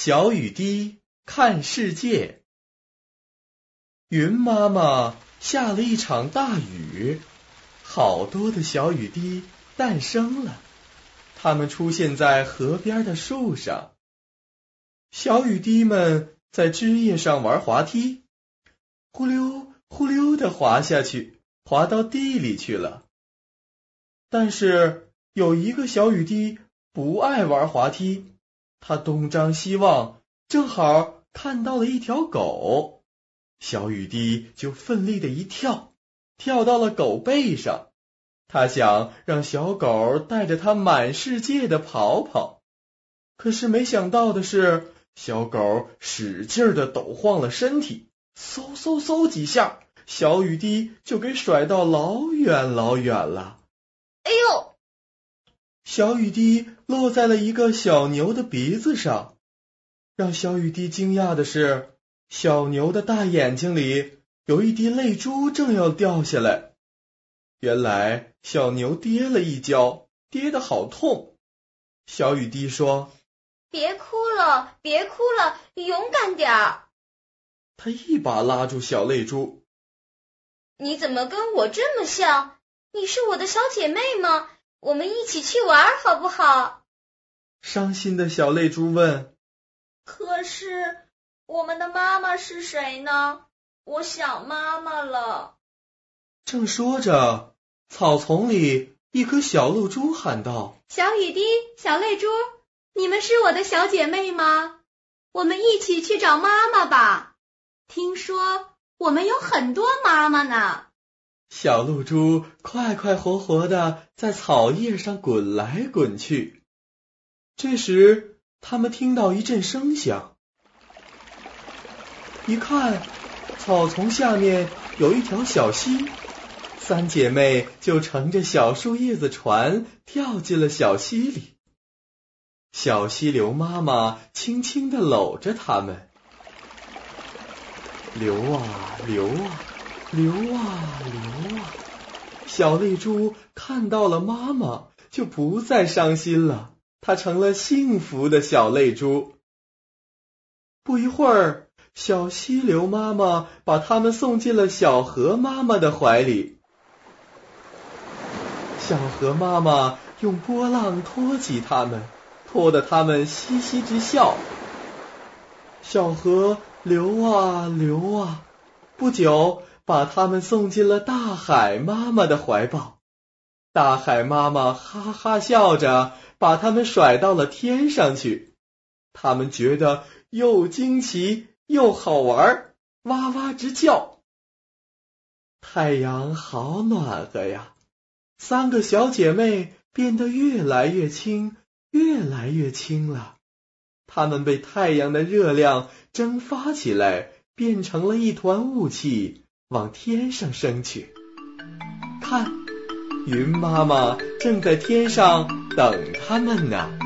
小雨滴看世界。云妈妈下了一场大雨，好多的小雨滴诞生了，它们出现在河边的树上。小雨滴们在枝叶上玩滑梯，呼溜呼溜地滑下去，滑到地里去了。但是有一个小雨滴不爱玩滑梯，它东张西望，正好看到了一条狗。小雨滴就奋力的一跳，跳到了狗背上。它想让小狗带着它满世界的跑跑，可是没想到的是，小狗使劲的抖晃了身体，嗖嗖嗖几下，小雨滴就给甩到老远老远了。 哎呦！ 小雨滴落在了一个小牛的鼻子上。让小雨滴惊讶的是，小牛的大眼睛里有一滴泪珠正要掉下来。原来小牛跌了一跤，跌得好痛。小雨滴说： 别哭了，别哭了，勇敢点儿。 他一把拉住小泪珠。 你怎么跟我这么像？你是我的小姐妹吗？我们一起去玩好不好？ 伤心的小泪珠问。 可是我们的妈妈是谁呢？我想妈妈了。 正说着，草丛里一颗小露珠喊道： 小雨滴，小泪珠，你们是我的小姐妹吗？我们一起去找妈妈吧。听说我们有很多妈妈呢。 小露珠快快活活地在草叶上滚来滚去。这时他们听到一阵声响，一看，草丛下面有一条小溪，三姐妹就乘着小树叶子船跳进了小溪里。小溪流妈妈轻轻地搂着她们，流啊流啊流啊流啊，小泪珠看到了妈妈，就不再伤心了，她成了幸福的小泪珠。不一会儿，小溪流妈妈把它们送进了小河妈妈的怀里。小河妈妈用波浪托起它们，拖得它们嘻嘻直笑。小河流啊流啊，不久把它们送进了大海妈妈的怀抱。大海妈妈哈哈笑着，把它们甩到了天上去。它们觉得又惊奇又好玩，哇哇直叫。太阳好暖和呀，三个小姐妹变得越来越轻，越来越轻了。她们被太阳的热量蒸发起来，变成了一团雾气，往天上升去。看，云妈妈正在天上等她们呢。